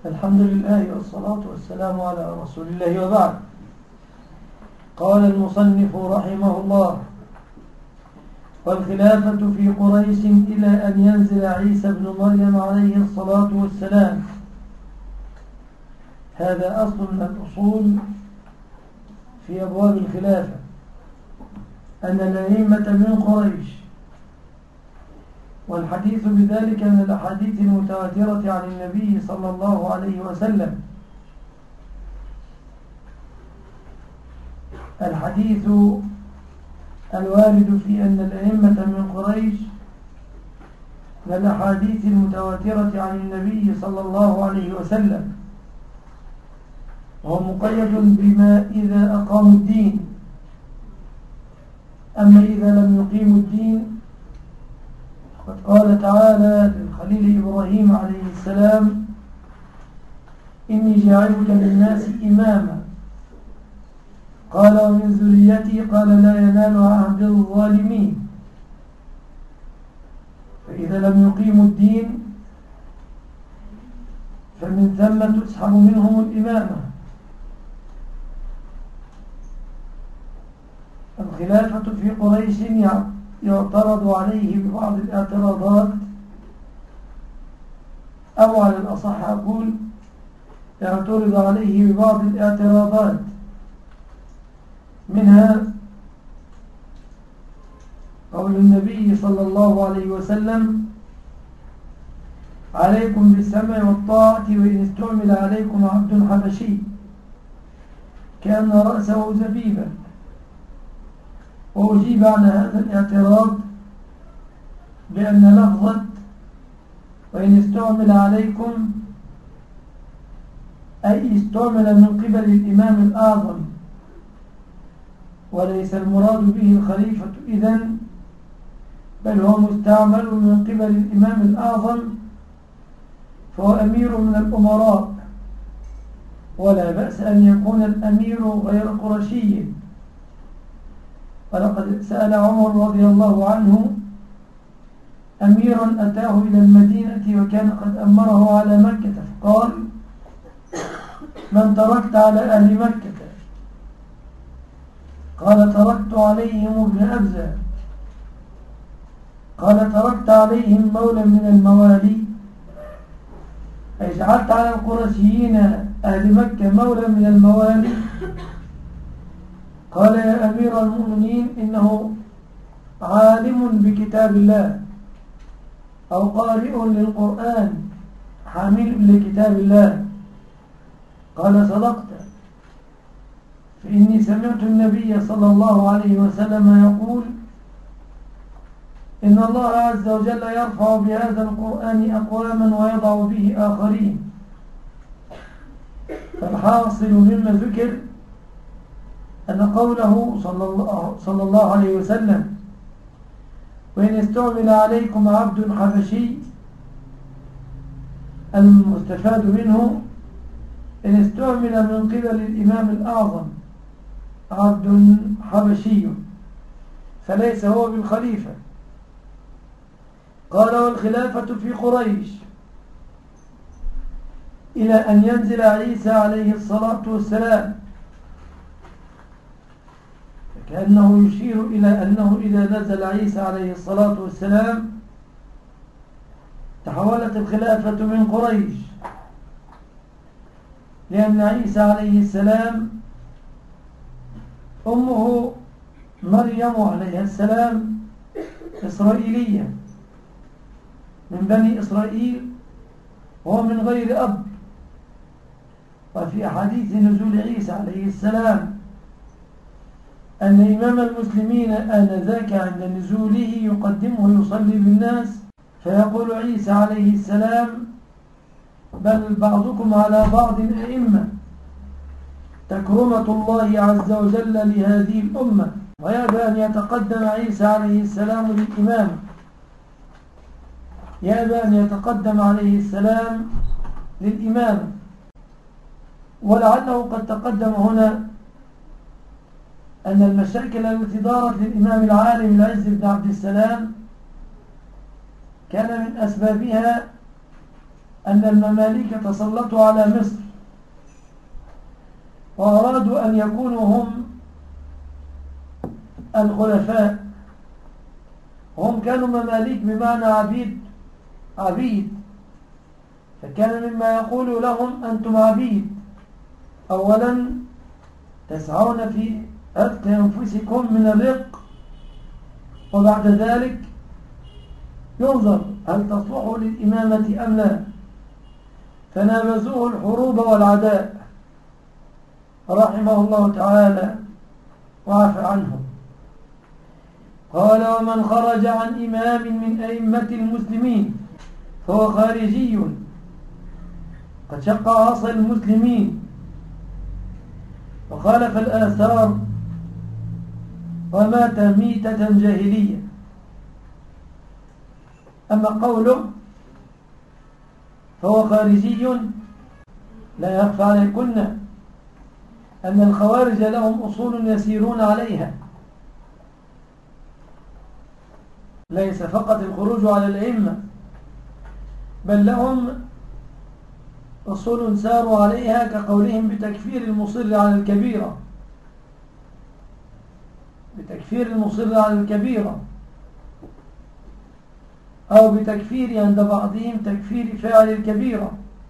الحمد لله والصلاة والسلام على رسول الله وبعد. قال المصنف رحمه الله: والخلافة في قريش إلى أن ينزل عيسى بن مريم عليه الصلاة والسلام. هذا أصل من الأصول في أبواب الخلافة، أن الأئمة من قريش، والحديث بذلك من الأحاديث المتواترة عن النبي صلى الله عليه وسلم. الحديث الوارد في أن الأئمة من قريش من الأحاديث المتواترة عن النبي صلى الله عليه وسلم، وهو مقيد بما إذا أقاموا الدين. أما إذا لم يقيموا الدين قد قال تعالى للخليل إبراهيم عليه السلام: إني جاعلك للناس إماما. قال: ومن ذريتي؟ قال: لا ينال عهد الظالمين. فإذا لم يقيموا الدين فمن ثم تسحب منهم الإمامة. الخلافة في قريش يعترض عليه ببعض الاعتراضات، أو على الأصح أقول يعترض عليه ببعض الاعتراضات، منها قول النبي صلى الله عليه وسلم: عليكم بالسمع والطاعة وإن استعمل عليكم عبد حبشي كأن رأسه زبيبا. وأجيب عن هذا الاعتراض بأن لفظة وإن استعمل عليكم أي استعمل من قبل الإمام الأعظم، وليس المراد به الخليفة إذن، بل هو مستعمل من قبل الإمام الأعظم، فهو أمير من الأمراء، ولا بأس أن يكون الأمير غير قرشي. ولقد سأل عمر رضي الله عنه أميرا أتاه إلى المدينة وكان قد أمره على مكة، فقال: من تركت على أهل مكة؟ قال: تركت عليهم ابن أبزة. قال: تركت عليهم مولى من الموالي؟ أي جعلت على القرشيين أهل مكة مولى من الموالي؟ قال: يا أمير المؤمنين، إنه عالم بكتاب الله أو قارئ للقرآن حامل لكتاب الله. قال: صدقت، فإني سمعت النبي صلى الله عليه وسلم يقول: إن الله عز وجل يرفع بهذا القرآن أقواما ويضع به آخرين. فالحاصل مما ذكر أن قوله صلى الله عليه وسلم: وإن استعمل عليكم عبد حبشي، المستفاد منه إن استعمل من قبل الإمام الأعظم عبد حبشي فليس هو بالخليفة. قال: والخلافة في قريش إلى أن ينزل عيسى عليه الصلاة والسلام. كأنه يشير إلى أنه إذا نزل عيسى عليه الصلاة والسلام تحولت الخلافة من قريش، لأن عيسى عليه السلام أمه مريم عليه السلام إسرائيلية من بني إسرائيل، وهو من غير أب. وفي أحاديث نزول عيسى عليه السلام أن إمام المسلمين آنذاك عند نزوله يقدمه ويصلي بالناس، فيقول عيسى عليه السلام: بل بعضكم على بعض أئمة، تكرمة الله عز وجل لهذه الأمة. ويأبى أن يتقدم عيسى عليه السلام للإمام، يأبى أن يتقدم عليه السلام للإمام. ولعله قد تقدم هنا أن المشاكل التي دارت للإمام العالم العز بن عبد السلام كان من أسبابها أن المماليك تسلطوا على مصر وأرادوا أن يكونوا هم الخلفاء. هم كانوا مماليك بمعنى عبيد، فكان مما يقول لهم أنتم عبيد. أولا تسعون في عتق أنفسكم من الرق، وبعد ذلك ينظر هل تصلحوا للإمامة أم لا. فنابزوه الحروب والعداء رحمه الله تعالى وعفى عنه. قال: ومن خرج عن إمام من أئمة المسلمين فهو خارجي قد شق عصا المسلمين وخالف الآثار ومات ميتة جاهلية. أما قوله فهو خارجي لا يخفى عليكن أن الخوارج لهم أصول يسيرون عليها، ليس فقط الخروج على الأئمة، بل لهم أصول ساروا عليها، كقولهم بتكفير المصر على الكبيرة، بتكفير المصر على الكبيرة، أو بتكفير عند بعضهم تكفير فاعل الكبيرة.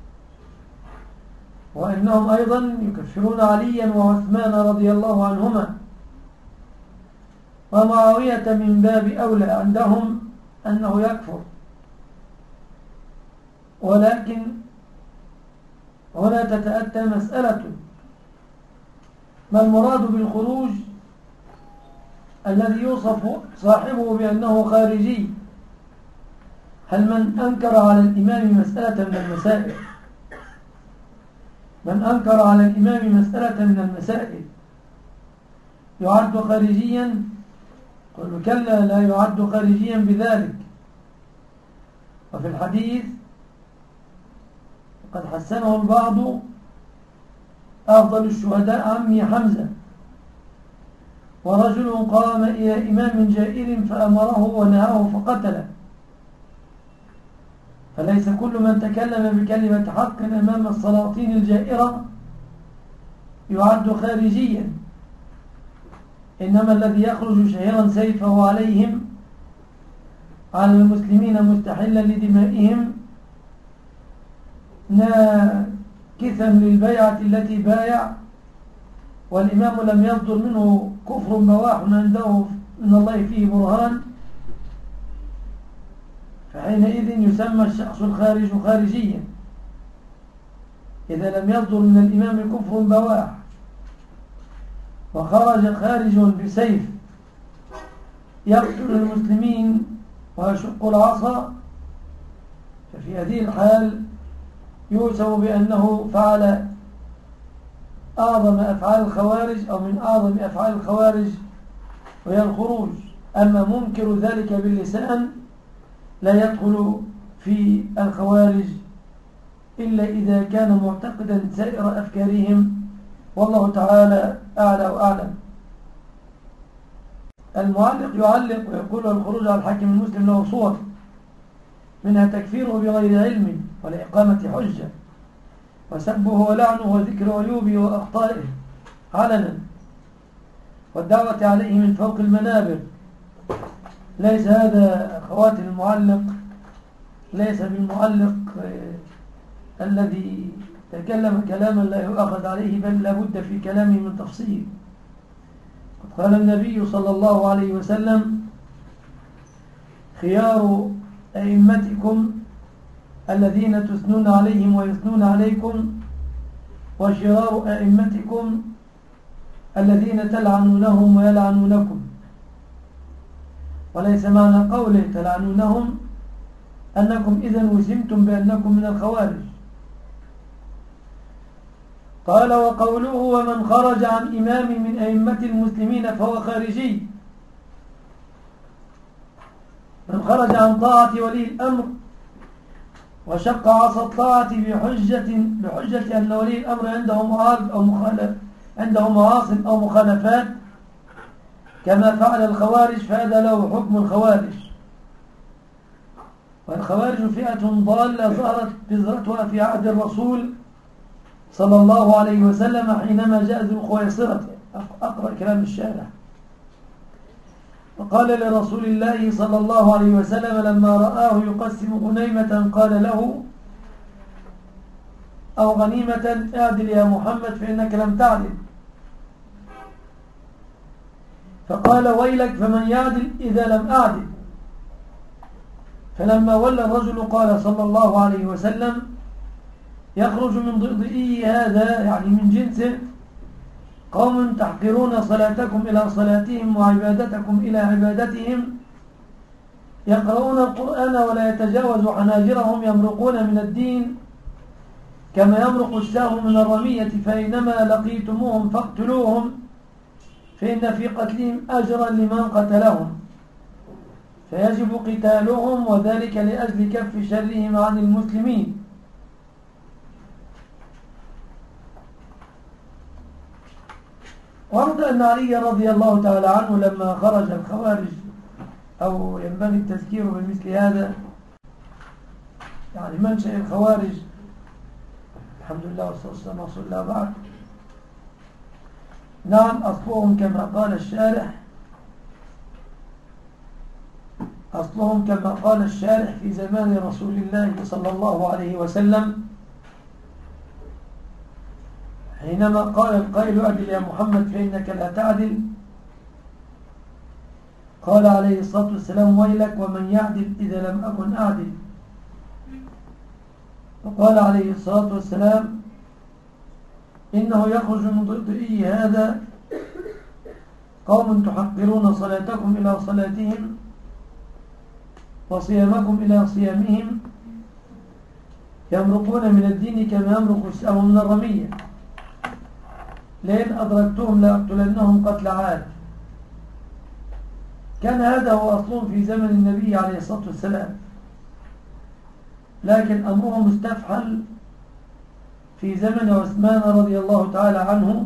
وإنهم أيضا يكفرون عليا وعثمان رضي الله عنهما، ومعاوية من باب أولى عندهم أنه يكفر. ولكن هنا تتأتى مسألة: ما المراد بالخروج الذي يوصف صاحبه بأنه خارجي؟ هل من أنكر على الإمام مسألة من المسائل، من أنكر على الإمام مسألة من المسائل يعد خارجيا؟ قل كلا، لا يعد خارجيا بذلك. وفي الحديث قد حسنه البعض: أفضل الشهداء عمي حمزة، ورجل قام إلى إمام جائر فأمره ونهاه فقتله. فليس كل من تكلم بكلمة حق أمام السلاطين الجائرة يعد خارجيا، إنما الذي يخرج شهيرا سيفه عليهم على المسلمين مستحلا لدمائهم ناكثا للبيعة التي بايع، والإمام لم يصدر منه كفر بواح عنده من الله فيه برهان، فحينئذ يسمى الشخص الخارج خارجيا إذا لم يصدر من الإمام كفر بواح وخرج خارج بسيف يقتل المسلمين ويشق العصا، ففي هذه الحال يوسف بأنه فعل أعظم أفعال الخوارج أو من أعظم أفعال الخوارج وهي الخروج. أما منكر ذلك باللسان لا يدخل في الخوارج إلا إذا كان معتقدا سائر أفكارهم، والله تعالى أعلى وأعلم. المعلق يعلق ويقول: الخروج على الحاكم المسلم له صور، منها تكفيره بغير علم ولا إقامة حجة، وسبه ولعنه وذكر عيوبه وأخطائه علنا، والدعوة عليه من فوق المنابر. ليس هذا أخواتي المعلق، ليس بالمعلق الذي تكلم كلاما لا يؤخذ عليه، بل لابد في كلامه من تفصيل. قد قال النبي صلى الله عليه وسلم: خيار أئمتكم الذين تثنون عليهم ويثنون عليكم، وشرار أئمتكم الذين تلعنونهم ويلعنونكم. وليس معنى قوله تلعنونهم أنكم إذن وسمتم بأنكم من الخوارج. قال: وقوله: ومن خرج عن إمام من أئمة المسلمين فهو خارجي. من خرج عن طاعة ولي الأمر وشق عصا الطاعة بحجة أن ولي الأمر عنده معارض أو مخالف، عنده معاصم أو مخالفات كما فعل الخوارج، فهذا له حكم الخوارج. والخوارج فئة ضالة ظهرت بذرتها في عهد الرسول صلى الله عليه وسلم حينما جاء ذو الخويصرة. أقرأ كلام الشارع. وقال لرسول الله صلى الله عليه وسلم لما رآه يقسم غنيمة قال له أو غنيمة اعدل يا محمد فإنك لم تعدل. فقال ويلك فمن يعدل إذا لم أعدل. فلما ولى الرجل قال صلى الله عليه وسلم يخرج من ضئضئي هذا يعني من جنسه قوم تحقرون صلاتكم إلى صلاتهم وعبادتكم إلى عبادتهم يقرؤون القرآن ولا يتجاوز حناجرهم يمرقون من الدين كما يمرق السهم من الرمية فإنما لقيتموهم فاقتلوهم فإن في قتلهم أجرا لمن قتلهم فيجب قتالهم وذلك لأجل كف شرهم عن المسلمين. ورد أن علي رضي الله تعالى عنه لما خرج الخوارج أو ينبغي التذكير بمثل هذا يعني منشأ الخوارج الحمد لله والصلاة والسلام على رسول الله بعد. نعم أصلهم كما قال الشارح أصلهم كما قال الشارح في زمان رسول الله صلى الله عليه وسلم حينما قال القائل أعدل يا محمد فإنك لا تعدل قال عليه الصلاة والسلام ويلك ومن يعدل إذا لم أكن أعدل. وقال عليه الصلاة والسلام إنه يخرج من ضئضئي هذا قوم تحقرون صلاتكم إلى صلاتهم وصيامكم إلى صيامهم يمرقون من الدين كما يمرق السهم من الرمية لئن أدركتهم لأقتلنهم قتل عاد. كان هذا هو أصلهم في زمن النبي عليه الصلاة والسلام لكن أمرهم استفحل في زمن عثمان رضي الله تعالى عنه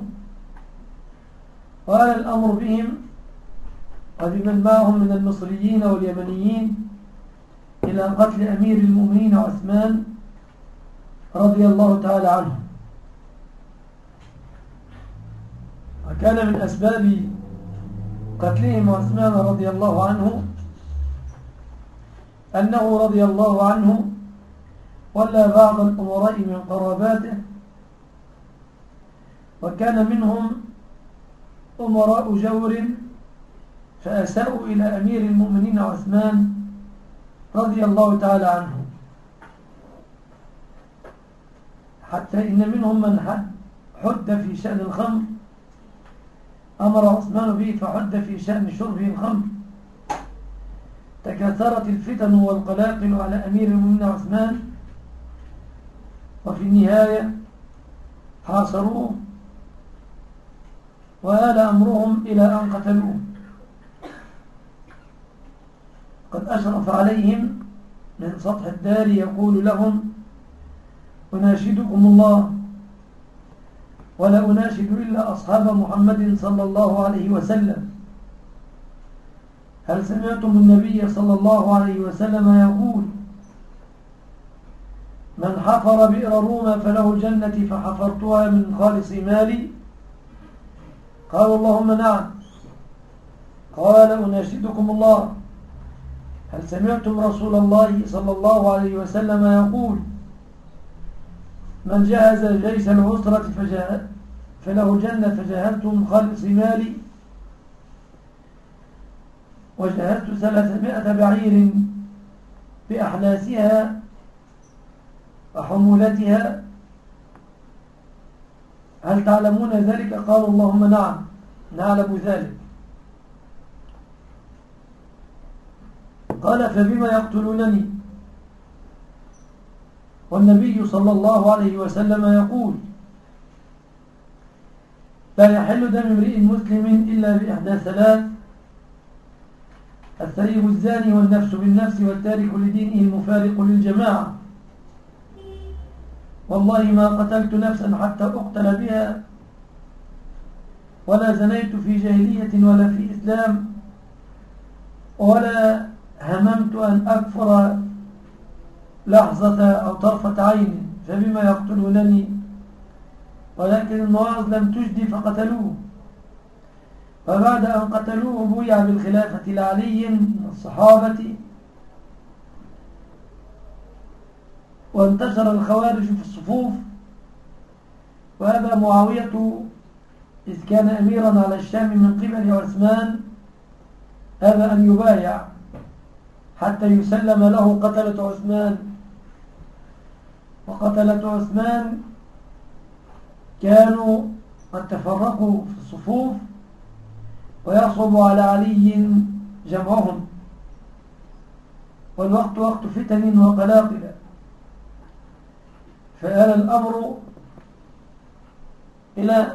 وآل الأمر بهم وبمن معهم من المصريين واليمنيين إلى قتل أمير المؤمنين عثمان رضي الله تعالى عنه. وكان من أسباب قتلهم عثمان رضي الله عنه أنه رضي الله عنه ولى بعض الأمراء من قراباته وكان منهم أمراء جور فأساءوا إلى أمير المؤمنين عثمان رضي الله تعالى عنه حتى إن منهم من حد في شأن الخمر أمر عثمان به فحد في شأن شربه الخمر. تكاثرت الفتن والقلاقل على أمير المؤمنين عثمان وفي النهاية حاصروه وآل أمرهم إلى أن قتلوه. قد أشرف عليهم من سطح الدار يقول لهم أناشدكم الله ولا أناشد إلا أصحاب محمد صلى الله عليه وسلم هل سمعتم النبي صلى الله عليه وسلم يقول من حفر بئر روما فله الجنة فحفرتها من خالص مالي قالوا اللهم نعم قال أناشدكم الله هل سمعتم رسول الله صلى الله عليه وسلم يقول من جهز جيش العسرة فله جنة فجهزت من خالص مالي وجهزت 300 بعير بأحلاسها وحمولتها هل تعلمون ذلك قالوا اللهم نعم نعلم ذلك. قال فبما يقتلونني والنبي صلى الله عليه وسلم يقول لا يحل دم امرئ مسلم إلا بإحدى ثلاث الثريب الزاني والنفس بالنفس والتارك لدينه المفارق للجماعة والله ما قتلت نفسا حتى أقتل بها ولا زنيت في جاهلية ولا في إسلام ولا هممت أن أكفر لحظة أو طرفة عين فبما يقتلونني، ولكن المواعظ لم تجدي فقتلوه. وبعد أن قتلوه بويع بالخلافة لعلي من الصحابة، وانتشر الخوارج في الصفوف، وأبى معاوية إذ كان أميرا على الشام من قبل عثمان أبى أن يبايع حتى يسلم له قتلة عثمان. وقتلة عثمان كانوا قد تفرقوا في الصفوف، ويصعب على علي جمعهم، والوقت وقت فتن وقلاقل، فآل الأمر إلى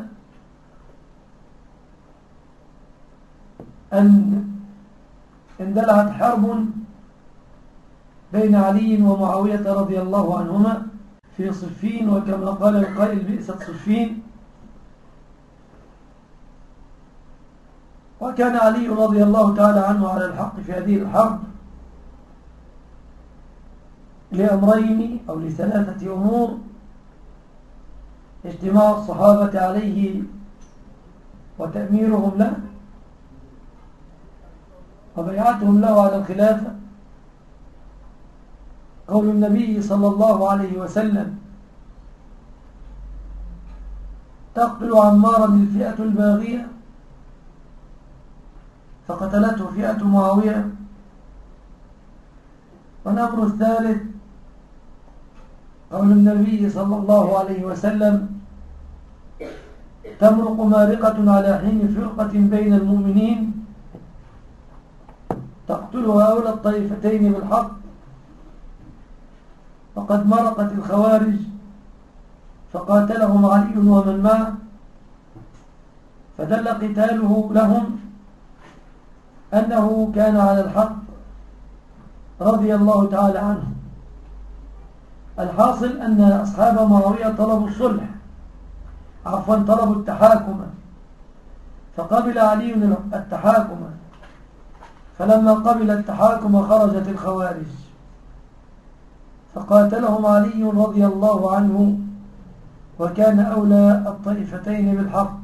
أن اندلعت حرب بين علي ومعاوية رضي الله عنهما في صفين، وكما قال القائل بئست صفين. وكان علي رضي الله تعالى عنه على الحق في هذه الحرب لأمرين أو لثلاثة أمور: اجتماع الصحابة عليه وتأميرهم له، وبيعتهم له على الخلافة، قول النبي صلى الله عليه وسلم: تقتل عمارا الفئة الباغية، فقتلته فئة معاوية. والأمر الثالث قول النبي صلى الله عليه وسلم: تمرق مارقة على حين فرقة بين المؤمنين تقتلها أولى الطائفتين بالحق، وقد مرقت الخوارج فقاتلهم علي ومن معه، فدل قتاله لهم أنه كان على الحق رضي الله تعالى عنه. الحاصل أن أصحاب معاوية طلبوا الصلح، طلبوا التحاكم، فقبل علي التحاكم، فلما قبل التحاكم خرجت الخوارج فقاتلهم علي رضي الله عنه، وكان أولى الطائفتين بالحق.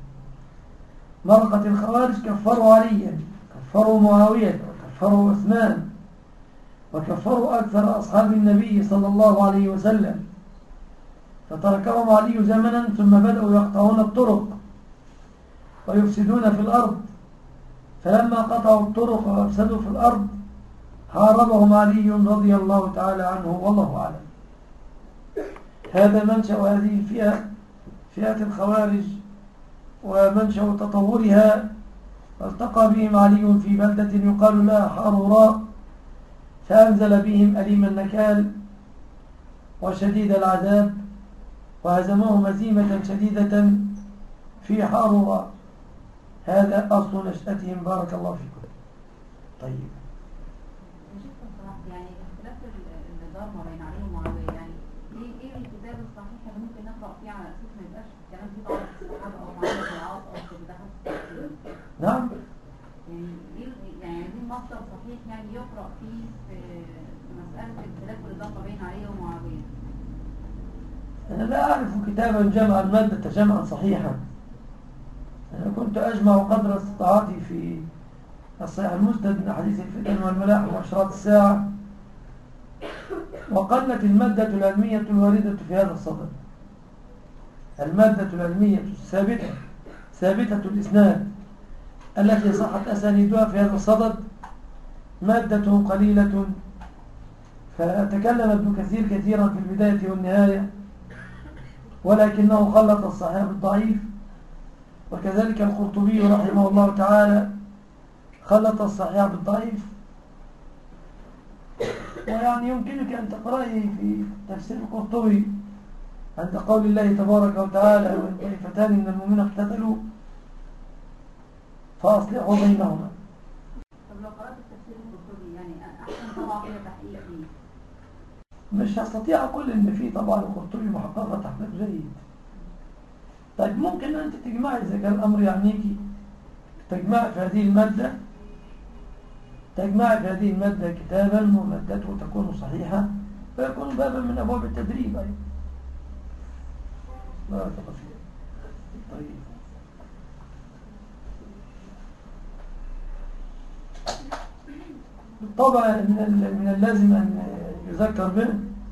مرقت الخوارج كفروا عليا، كفروا معاوية، وكفروا عثمان، وكفروا أكثر أصحاب النبي صلى الله عليه وسلم، فتركهم علي زمنا ثم بدأوا يقطعون الطرق ويفسدون في الأرض، فلما قطعوا الطرق وأفسدوا في الأرض حاربهم علي رضي الله تعالى عنه، والله أعلم. هذا منشأ هذه الفئة، فئة الخوارج، ومنشأ تطورها. والتقى بهم علي في بلدة يقال لها حاروراء، فأنزل بهم أليم النكال وشديد العذاب، وهزمهم هزيمة شديدة في حاروراء. هذا أصل نشأتهم، بارك الله فيكم. طيب، يعني اختلاف النظام ما بين علي ومعاوية، يعني ايه الكتاب الصحيح اللي ممكن نقرأ فيه على أساس ما يبقاش الكلام فيه طبعا في الصحابة أو معاوية بن العاص أو في بداية التفسير؟ نعم، يعني دي مصدر صحيح يعني يقرأ فيه في مسألة اختلاف النظام ما بين علي ومعاوية. أنا لا أعرف كتابا جمع المادة جمعا صحيحا. أنا كنت أجمع قدر استطاعتي في الصحيح المسند من أحاديث الفتن والملاحم وأشراط الساعة، وقلت المادة العلمية الواردة في هذا الصدد. المادة العلمية الثابتة ثابتة الإسناد التي صحت أسانيدها في هذا الصدد مادة قليلة. فتكلم ابن كثير كثيرا في البداية والنهاية، ولكنه خلط الصحيح بالضعيف، وكذلك القرطبي رحمه الله تعالى خلط الصحيح بالضعيف. ويعني يمكنك أن تقرأي في تفسير القرطبي عند قول الله تبارك وتعالى: وإن طائفتان من المؤمنين اقتتلوا فأصلحوا بينهما. طب لو قرأت التفسير القرطبي يعني أحسن طبعا فيها تحقيق فيه؟ مش هستطيع أقول إن فيه طبعا القرطبي محققة تحقيق جيد. طيب، ممكن أنت تجمعي إذا كان الأمر يعنيكي، تجمعي في هذه المادة، تجمعي في هذه المادة كتابا ومادته تكون صحيحة فيكون بابا من أبواب التدريب أيضا. لا تقصير. طيب بالطبع من اللازم أن يذكر به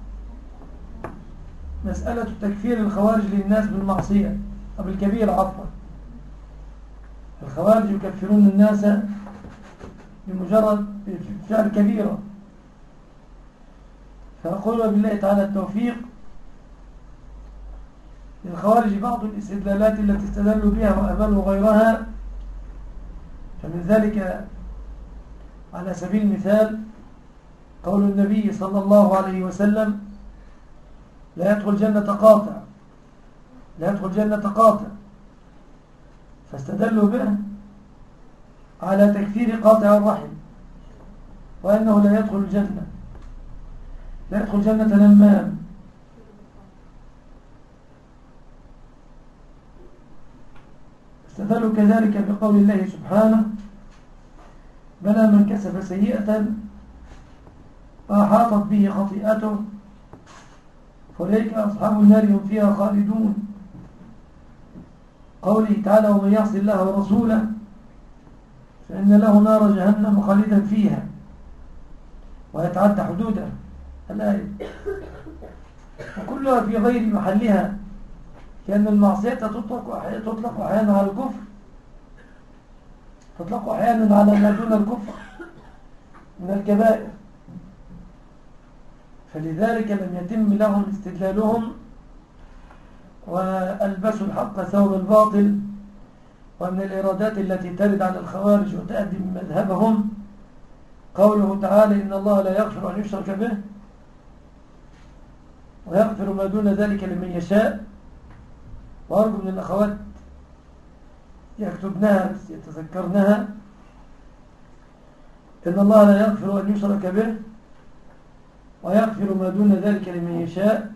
مسألة تكفير الخوارج للناس بالمعصية أو بالكبيرة عفوا. الخوارج يكفرون الناس بمجرد فعل كبيرة، فأقول بالله تعالى التوفيق. للخوارج بعض الاستدلالات التي استدلوا بها وأبلوا غيرها، فمن ذلك على سبيل المثال قول النبي صلى الله عليه وسلم: لا يدخل جنة قاطع، لا يدخل جنة قاطع، فاستدلوا به على تكفير قاطع الرحم، وأنه لا يدخل الجنة، لا يدخل جنة نمام. استدلوا كذلك بقول الله سبحانه: بلى من كسب سيئة فأحاطت به خطيئته فأولئك أصحاب النار هم فيها خالدون. قوله تعالى: ومن يعص الله ورسوله فإن له نار جهنم خالدا فيها ويتعدى حدوده. الآية وكلها في غير محلها، لأن المعصية تطلق أحيانا على الكفر، تطلق أحيانا على ما دون الكفر من الكبائر، فلذلك لم يتم لهم استدلالهم وألبسوا الحق ثوب الباطل. ومن الإرادات التي ترد على الخوارج وتأدي من مذهبهم قوله تعالى: إن الله لا يغفر أن يشرك به ويغفر ما دون ذلك لمن يشاء. وأرجو من الأخوات يكتبناها بس يتذكرنها: إن الله لا يغفر أن يشرك به ويغفر ما دون ذلك لمن يشاء.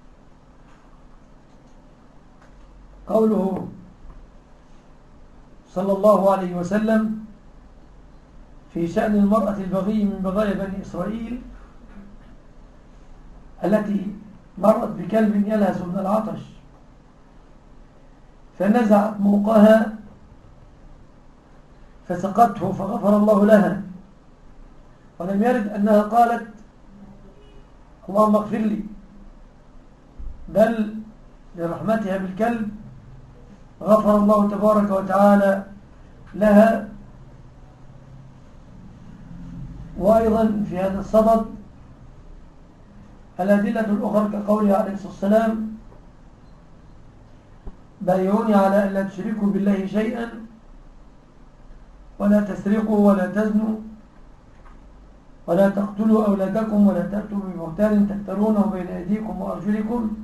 قوله صلى الله عليه وسلم في شأن المرأة البغي من بغايا بني إسرائيل التي مرت بكلب يلهث من العطش فنزعت موقها فسقته فغفر الله لها، ولم يرد أنها قالت: اللهم اغفر لي، بل لرحمتها بالكلب غفر الله تبارك وتعالى لها. وأيضا في هذا الصدد الأدلة الأخرى كقوله عليه الصلاة والسلام: بايعوني على أن لا تشركوا بالله شيئا ولا تسرقوا ولا تزنوا ولا تقتلوا أولادكم ولا تأتوا ببهتان تفترونه بين أيديكم وأرجلكم.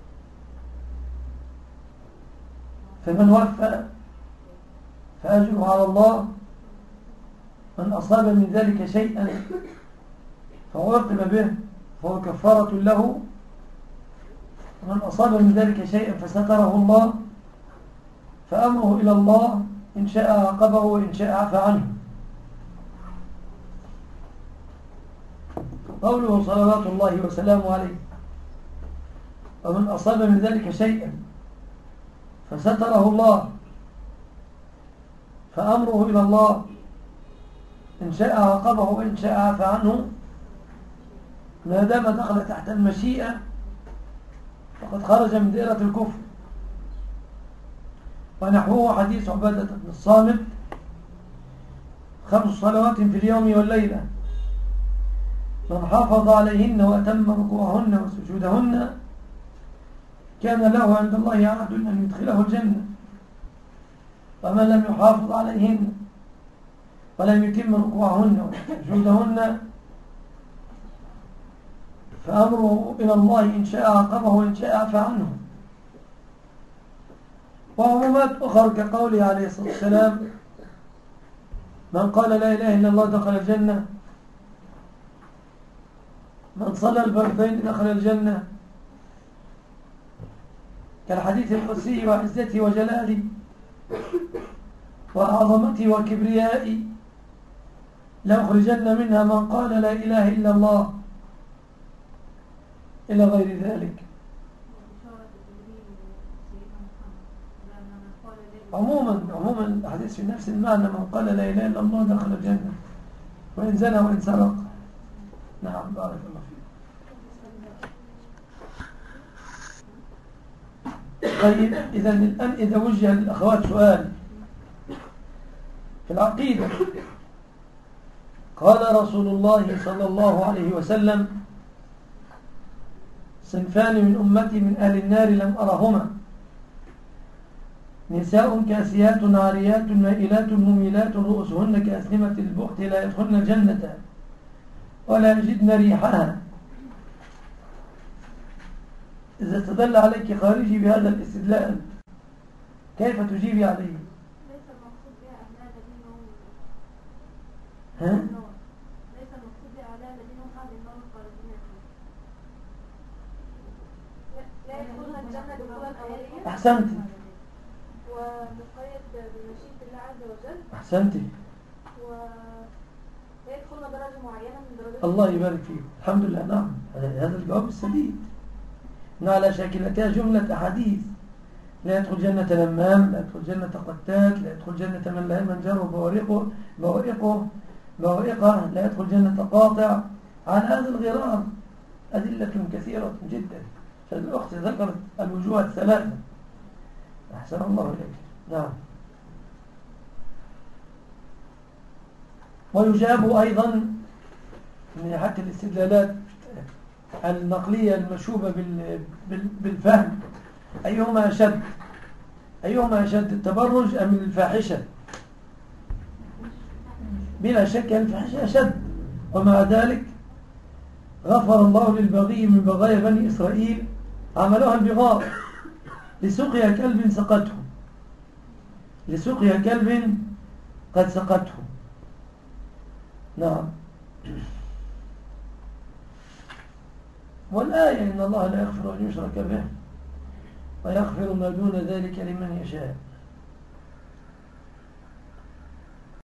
فمن وفى فأجره على الله، من أصاب من ذلك شيئا فعوقب به فهو كفارة له، ومن أصاب من ذلك شيئا فستره الله فأمره إلى الله، إن شاء عاقبه وإن شاء عفى عنه. قوله صلوات الله وسلامه عليه: ومن أصاب من ذلك شيئا فستره الله فأمره إلى الله، إن شاء عاقبه وإن شاء عفى عنه، ما دام دخل تحت المشيئة فقد خرج من دائرة الكفر. ونحوه حديث عبادة بن الصامت: 5 صلوات في اليوم والليلة من حافظ عليهن وأتم ركوعهن وسجودهن كان له عند الله عهد أن يدخله الجنة، ومن لم يحافظ عليهن ولم يتم ركوعهن وسجودهن فأمره إلى الله، إن شاء عاقبه وإن شاء عفى عنه. وعمومات أخرى كقوله عليه الصلاة والسلام: من قال لا إله إلا الله دخل الجنة، من صلى الفردين دخل الجنة، كالحديث القدسي: وعزتي وجلالي وعظمتي وكبريائي لأخرجن منها من قال لا إله إلا الله. إلى غير ذلك. عموما الحديث في نفس المعنى، من قال لا إله إلا الله دخل الجنة وإن زنى وإن سرق. نعم بارك الله فيك. طيب إذا وجه للأخوات سؤال في العقيدة. قال رسول الله صلى الله عليه وسلم: صنفان من أمتي من أهل النار لم أرهما: نساء كاسيات عاريات مائلات مميلات رؤوسهن كأسنمة البخت لا يدخلن الجنة ولا يجدن ريحها. إذا استدل عليك خارجي بهذا الاستدلال كيف تجيبي عليه؟ ليس المقصود بها أهل الذين هم ها؟ ليس المقصود بها أهل الذين هم أهل النار الخالدين لا يدخلون الجنة دخولا أوليا. أحسنت. ومقيد بمشيئة الله عز وجل. أحسنت. ويدخلون درجة معينة من درجات. الله يبارك فيك. الحمد لله. نعم هذا الجواب السديد. على شاكلتها جملة أحاديث: لا يدخل جنة نمام، لا يدخل جنة قتات، لا يدخل جنة من لا منجر بوائقه، لا يدخل جنة قاطع. عن هذا الغرار أدلة كثيرة جدا. فالأخت ذكرت الوجوه الثلاثة. أحسن الله إليك. نعم. ويجاب أيضا من حتى الاستدلالات النقلية المشوبة بالفهم: أيهما أشد التبرج أم الفاحشة؟ بلا شك الفاحشة أشد. ومع ذلك غفر الله للبغي من بغايا بني إسرائيل عملوها البغاء لسقيا كلب سقته، لسقيا كلب قد سقته. نعم. والآية: إن الله لا يغفر أن يشرك به ويغفر ما دون ذلك لمن يشاء.